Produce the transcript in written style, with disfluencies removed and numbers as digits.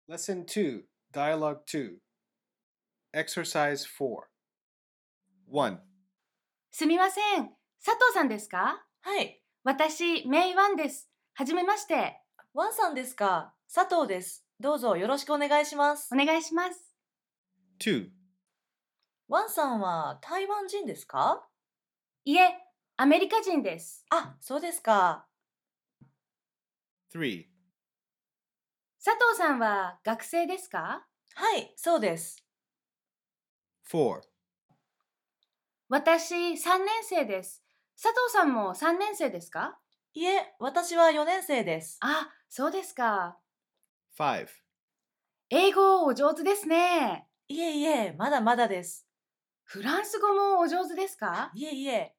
Lesson 2, Dialogue 2, Exercise 4. 1. すみません。佐藤さんですか？ はい。 私、メイワンです。はじめまして。 ワンさんですか？佐藤です。どうぞよろしくお願いします。 お願いします。 2. ワンさんは台湾人ですか？ いえ、アメリカ人です。 あ、そうですか。 3. 佐藤さんは学生ですか？ はい、そうです。 4. 私、3年生です。佐藤さんも3年生ですか？ いえ、私は4年生です。 あ、そうですか。 5. 英語お上手ですね。 いえいえ、まだまだです。 フランス語もお上手ですか？ いえいえ、